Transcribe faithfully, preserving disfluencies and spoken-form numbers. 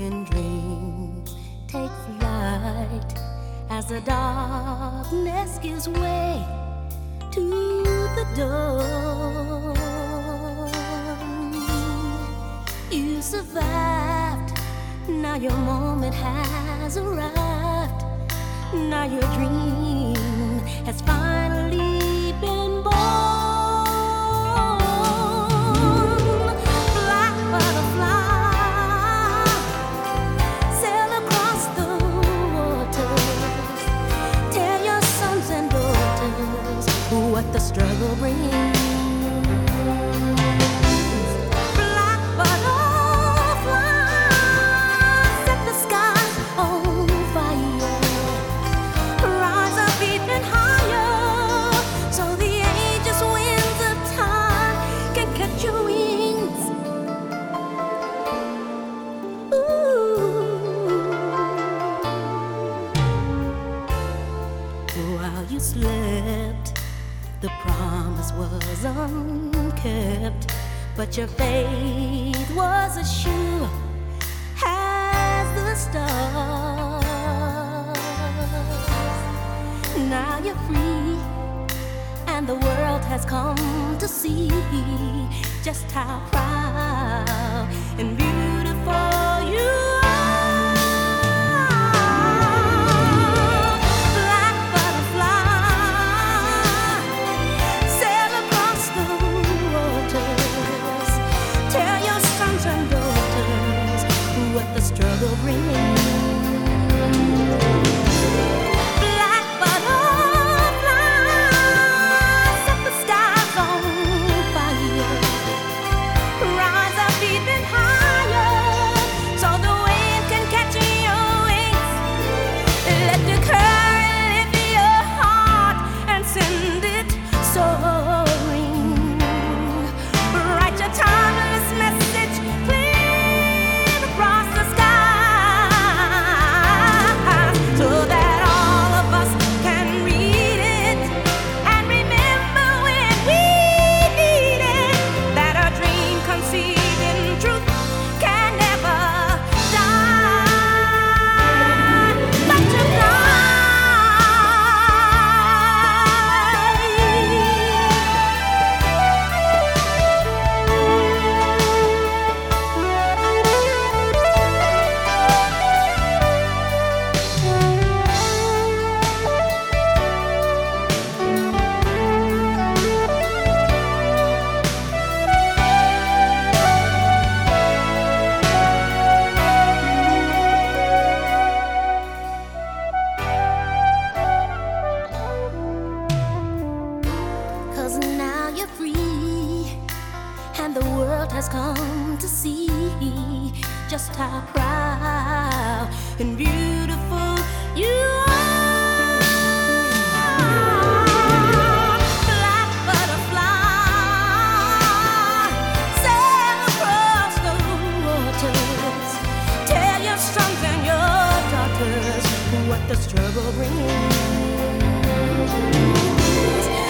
broken dreams take flight as the darkness gives way to the dawn. You survived, now your moment has arrived. Now your dream has finally been born. Black butterfly, sail across the waters. Tell your sons and daughters what the struggle brings. While you slept, the promise was unkept, but your faith was as sure as the stars. Now you're free, and the world has come to see just how proud and beautiful you are. The struggle brings. Black butterflies, set the skies on fire. Rise up even higher, so the wind can catch your wings. Let the current lift your heart and send it soaring. Write your timeless message clear across the sky. And the world has come to see just how proud and beautiful you are. Black butterfly, sail across the waters. Tell your sons and your daughters what the struggle brings.